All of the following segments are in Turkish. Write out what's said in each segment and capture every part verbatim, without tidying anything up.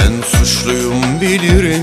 Ben suçluyum bilirim,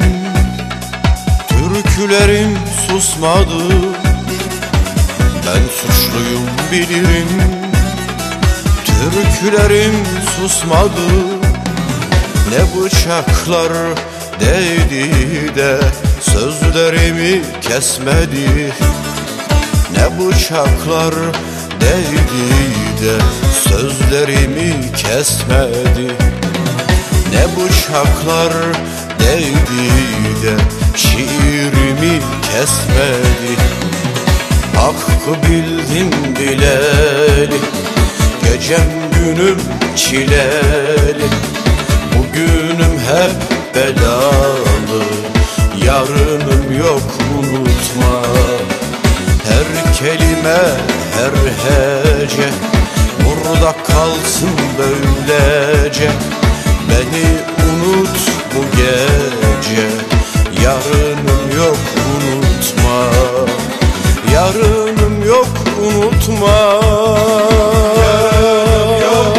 türkülerim susmadı. Ben suçluyum bilirim, türkülerim susmadı. Ne bıçaklar değdi de sözlerimi kesmedi. Ne bıçaklar değdi de sözlerimi kesmedi. Ne bıçaklar değdi de şiirimi kesmedi. Hakkı bildim bileli, gecem günüm çileli. Bugünüm hep belalı, yarınım yok unutma. Her kelime, her hece burada kalsın böylece. Beni unut bu gece, yarınım yok unutma. Yarınım yok unutma. Yarınım yok.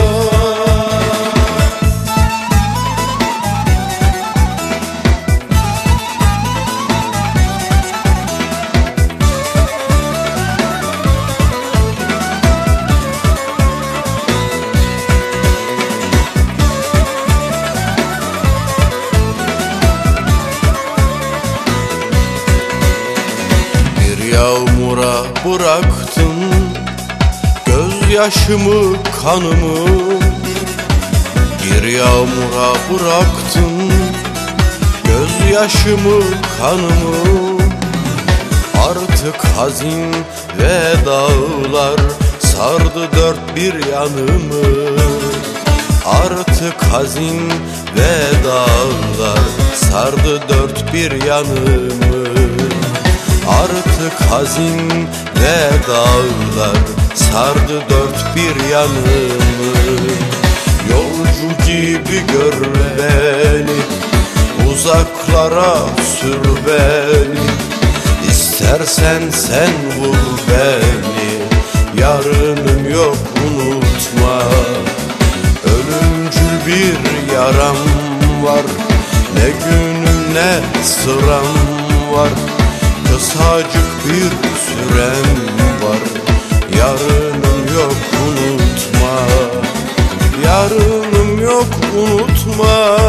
Yağmura bıraktın gözyaşımı, kanımı. Bir yağmura bıraktın gözyaşımı, kanımı. Artık hazin vedalar sardı dört bir yanımı. Artık hazin vedalar sardı dört bir yanımı. Artık hazin vedalar sardı dört bir yanımı. Yolcu gibi gör beni, uzaklara sür beni. İstersen sen vur beni, yarınım yok unutma. Ölümcül bir yaram var, ne günüm ne sıram var. Kısacık bir sürem var, yarınım yok unutma. Yarınım yok unutma.